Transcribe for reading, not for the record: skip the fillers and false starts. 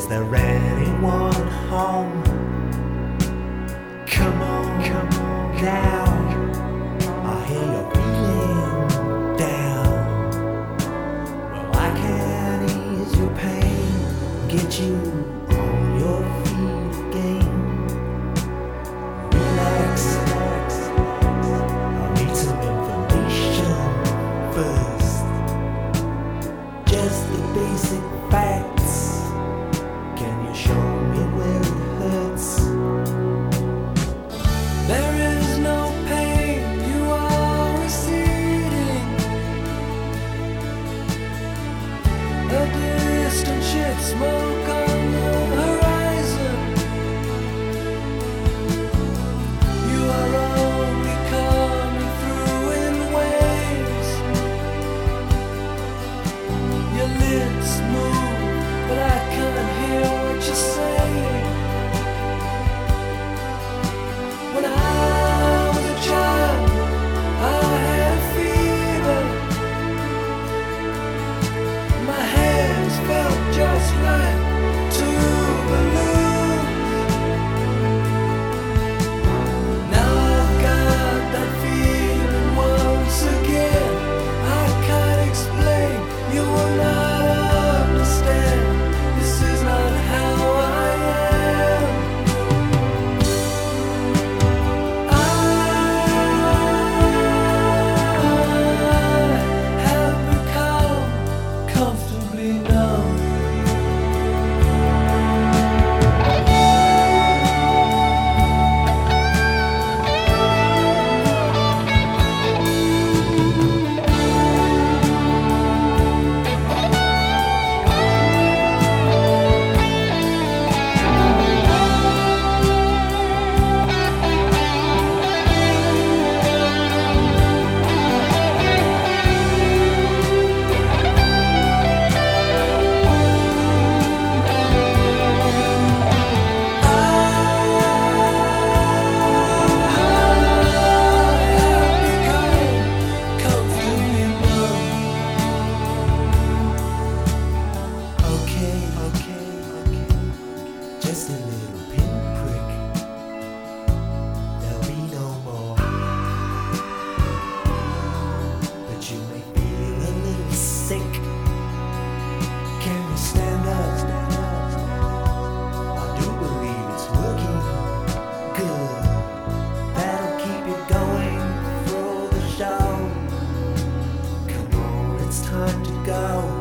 there anyone home? Come on now. I hear you're feeling down. Well, I can ease your pain, get you on your feet again. Relax. I need some information first. Just the basic facts. Can you show me where it hurts? There is no pain, you are receding. A distant ship, smoke on the horizon. You are only coming through in waves. Your lips move, but I can't hear what you're saying. When I was a child, I had fever. My hands felt just like two balloons. Now I've got that feeling once again. I can't explain, you will not understand. This is not how I am. Have become comfortably numb. Okay. Just a little pinprick. There'll be no more. But you may feel a little sick. Can you stand up? I do believe it's working good. That'll keep you going through the show. Come on, it's time to go.